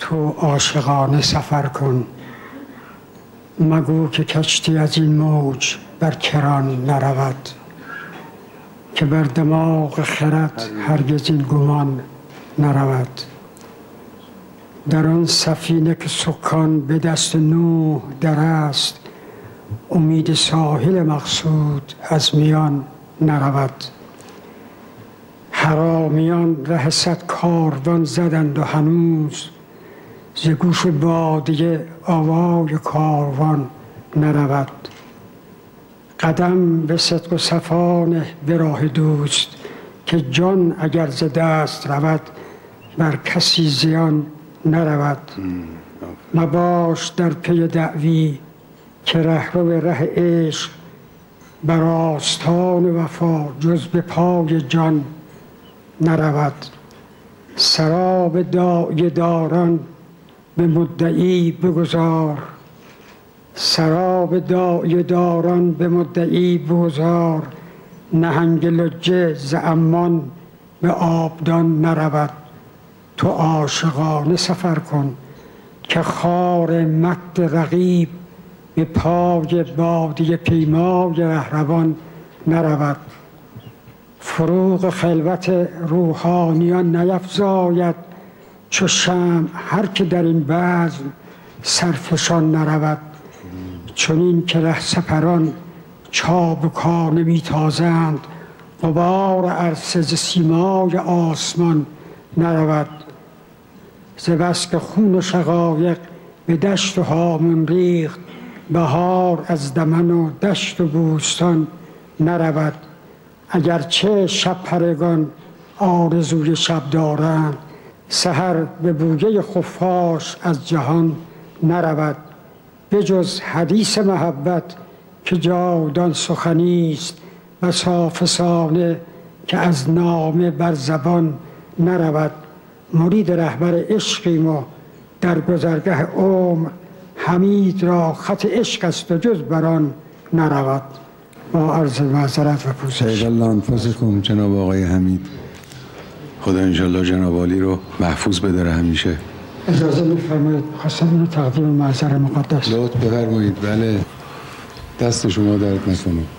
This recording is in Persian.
تو عاشقانه سفر کن، مگو که کشتی از این موج بر کران نرود، که بر دماغ خرد هرگز این گمان نرود. در آن سفینه که سکان به دست نوح در است، امید ساحل مقصود از میان نرود. حرامیان ره صد کاروان زدند و هنوز، ز گوش بادیه آوای کاروان نرود. قدم به صدق و صفا نه به راه دوست، که جان اگر ز دست رود بر کسی زیان نرود. مباش در پی دعوی که رهرو ره عشق، بر آستان وفا جز به پای جان نرود. سراب داعیه داران به مدعی بگذار، سراب داعیه داران به مدعی بگذار، نهنگ لجه ز عمان به آبدان نرود. تو عاشقانه سفر کن که خار مد رقیب، به پای بادیه پیمای رهروان نرود. فروغ خلوت روحانیان نیفزاید چو شمع هر که در این بزم سرفشان نرود. چنین که رهسپران چابکانه میتازند، غبار عرصه ز سیمای آسمان نرود. ز بس که خون و شقایق به دشت و هامون ریخت، بهار از دمن و دشت و بوستان نرود. اگرچه شب پرگان آرزوی شب دارند، سحر به بویه خفاش از جهان نرود. بجز حدیث محبت که جاودان سخنی است، بسا فسانه که از نامه بر زبان نرود. مرید رهبر عشقیم و در گذرگه عمر، حمید را خط عشق است و جز بر آن نرود. با عرض معذرت و پوزش. شهید الله انفسکم جناب آقای حمید. خدا انشالله جناب عالی رو محفوظ بداره همیشه. اجازه می‌فرمایید خواستم اینو تقدیم معذر مقدس. لطف بفرمایید. بله، دست شما درد نکنه.